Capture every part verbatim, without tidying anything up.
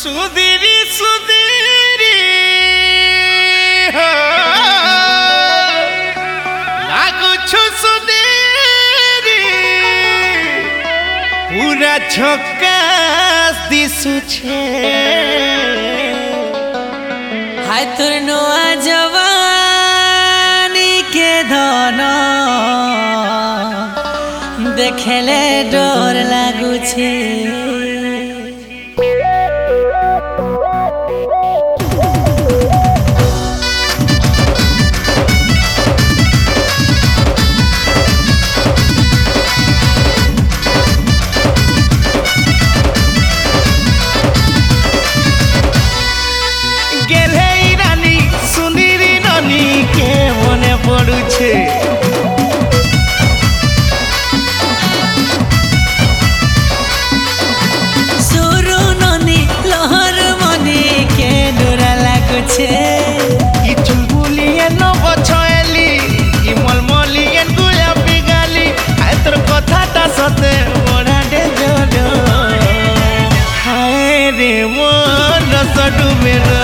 सुधीरी सुधीरी हो लागुछु सुधीरी पूरा झकास दिसुछे हाय तोर नोआ जवानी के धन देखेले डर लागुछे पड़ुछे सुरु ननी लहर मनी के डोरा लागुछे ई चुलबुलिए न बछएली ई मलमलिए गुलाबी गाली हाय तोर कथाटा सते मोरा दे जोडो हाय रे मोर रसडु मेरो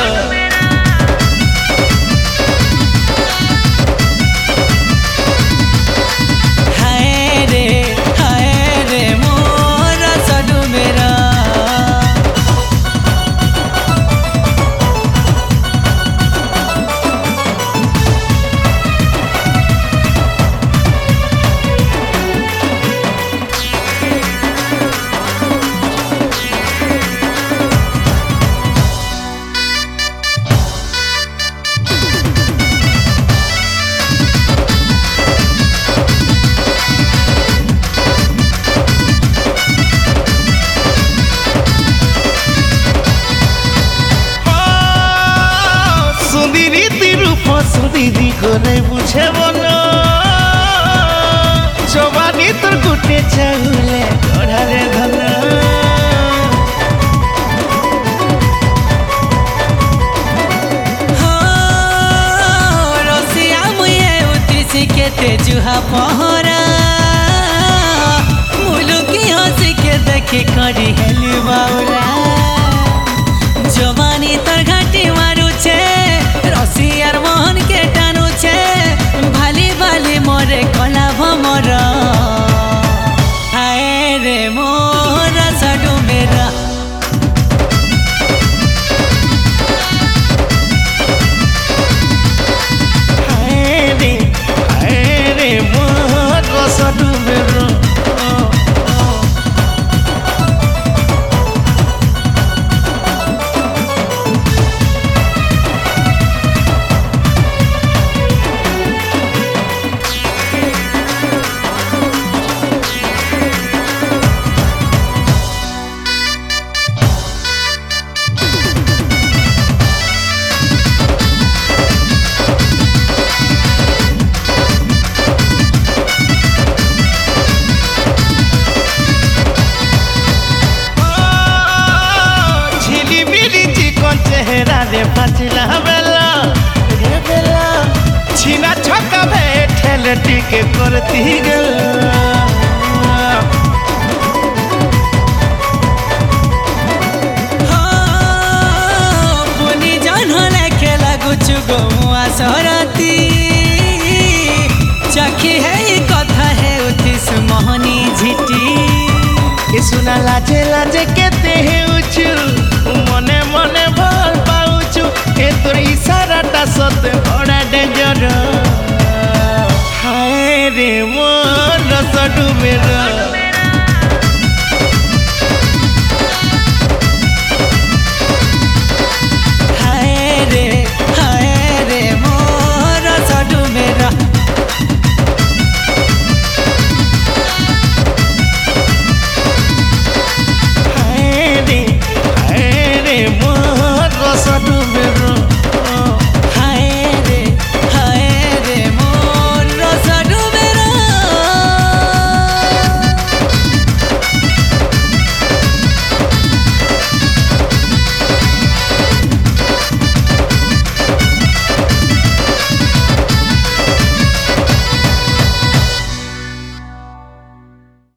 दीदी को नहीं पूछे बोलो जवानी तोर गुटे चाउले गढ़ारे धन रसिया मुए उतरी के तेजुहा पहरा मुलुकी हंसी के देखी करी हेली बाउला जवानी तोर घाटी मारुछे रसियार मोहन के टानुछे भाली भाली मोरे कला भमर हाय रे मोर साडू मेरा हाय रे हाय रे मोर साडू मेरा चेहरा रे पाचिला बेला रे बेला छीना छक्का बैठल टिके करती गल पुनी जन खेला गुचु गौआ सर